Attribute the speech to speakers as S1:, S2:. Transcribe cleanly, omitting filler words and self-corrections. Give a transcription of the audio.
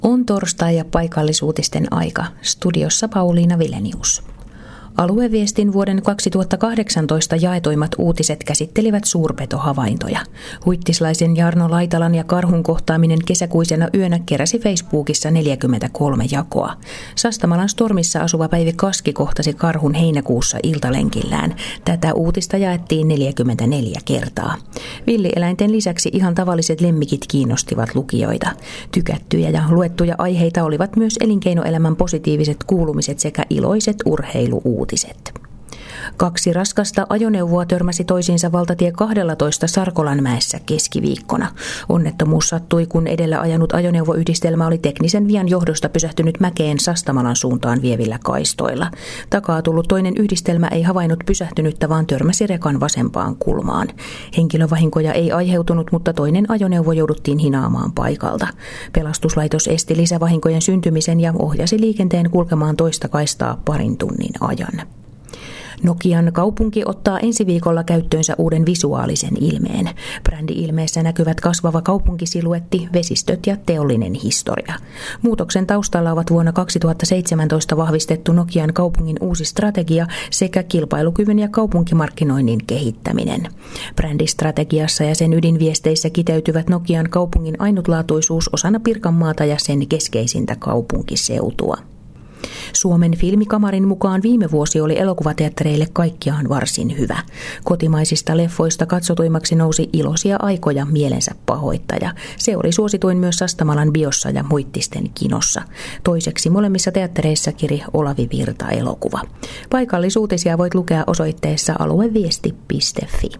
S1: On torstai ja paikallisuutisten aika. Studiossa Pauliina Vilenius. Alueviestin vuoden 2018 jaetoimmat uutiset käsittelivät suurpetohavaintoja. Huittislaisen Jarno Laitalan ja karhun kohtaaminen kesäkuisena yönä keräsi Facebookissa 43 jakoa. Sastamalan Stormissa asuva Päivi Kaski kohtasi karhun heinäkuussa iltalenkillään. Tätä uutista jaettiin 44 kertaa. Villieläinten lisäksi ihan tavalliset lemmikit kiinnostivat lukijoita. Tykättyjä ja luettuja aiheita olivat myös elinkeinoelämän positiiviset kuulumiset sekä iloiset urheiluuutiset. 2 raskasta ajoneuvoa törmäsi toisiinsa valtatie 12 Sarkolanmäessä keskiviikkona. Onnettomuus sattui, kun edellä ajanut ajoneuvoyhdistelmä oli teknisen vian johdosta pysähtynyt mäkeen Sastamalan suuntaan vievillä kaistoilla. Takaa tullut toinen yhdistelmä ei havainnut pysähtynyttä, vaan törmäsi rekan vasempaan kulmaan. Henkilövahinkoja ei aiheutunut, mutta toinen ajoneuvo jouduttiin hinaamaan paikalta. Pelastuslaitos esti lisävahinkojen syntymisen ja ohjasi liikenteen kulkemaan toista kaistaa parin tunnin ajan. Nokian kaupunki ottaa ensi viikolla käyttöönsä uuden visuaalisen ilmeen. Brändi-ilmeessä näkyvät kasvava kaupunkisiluetti, vesistöt ja teollinen historia. Muutoksen taustalla ovat vuonna 2017 vahvistettu Nokian kaupungin uusi strategia sekä kilpailukyvyn ja kaupunkimarkkinoinnin kehittäminen. Brändistrategiassa ja sen ydinviesteissä kiteytyvät Nokian kaupungin ainutlaatuisuus osana Pirkanmaata ja sen keskeisintä kaupunkiseutua. Suomen filmikamarin mukaan viime vuosi oli elokuvateattereille kaikkiaan varsin hyvä. Kotimaisista leffoista katsotuimmaksi nousi Iloisia aikoja, Mielensä pahoittaja. Se oli suosituin myös Sastamalan Biossa ja Muittisten kinossa. Toiseksi molemmissa teattereissa kiri Olavi Virta-elokuva. Paikallisuutisia voit lukea osoitteessa alueviesti.fi.